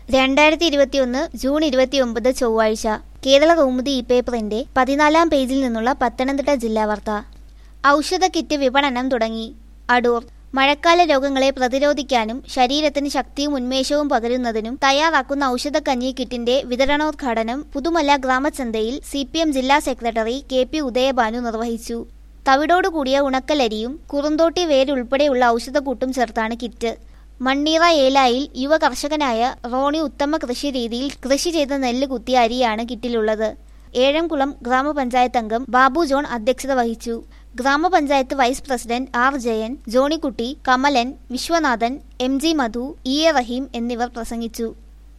2021 June 29 ചൊവ്വാഴ്ച കേരള കൗമുദി പേപ്പറിന്റെ 14-ാം പേജിൽ നിന്നുള്ള പത്തനംതിട്ട ജില്ലാ വാർത്ത. ഔഷധ കിറ്റ് വിപണനം തുടങ്ങി. അടൂർ. മഴക്കാല രോഗങ്ങളെ പ്രതിരോധിക്കാനും ശരീരത്തിന് ശക്തിയും ഉന്മേഷവും പകരുന്നതിനും തയ്യാറാക്കുന്ന ഔഷധക്കഞ്ഞി കിറ്റിന്റെ വിതരണോദ്ഘാടനം പുതുമല ഗ്രാമചന്തയിൽ CPM ജില്ലാ സെക്രട്ടറി KP ഉദയഭാനു നിർവഹിച്ചു. തവിടോടുകൂടിയ ഉണക്കലരിയും കുറുന്തോട്ടി വേരുൾപ്പെടെയുള്ള ഔഷധക്കൂട്ടും ചേർത്താണ് കിറ്റ്. മണ്ണീറ ഏലായിൽ യുവ കർഷകനായ റോണി ഉത്തമ കൃഷി രീതിയിൽ കൃഷി ചെയ്ത നെല്ല് കുത്തിയ അരിയാണ് കിറ്റിലുള്ളത്. ഏഴംകുളം ഗ്രാമപഞ്ചായത്ത് അംഗം ബാബു ജോൺ അധ്യക്ഷത വഹിച്ചു. ഗ്രാമപഞ്ചായത്ത് vice president R Jayan, Johnykutty, Kamalan, Viswanathan, MG Madhu, EA Rahim എന്നിവർ പ്രസംഗിച്ചു.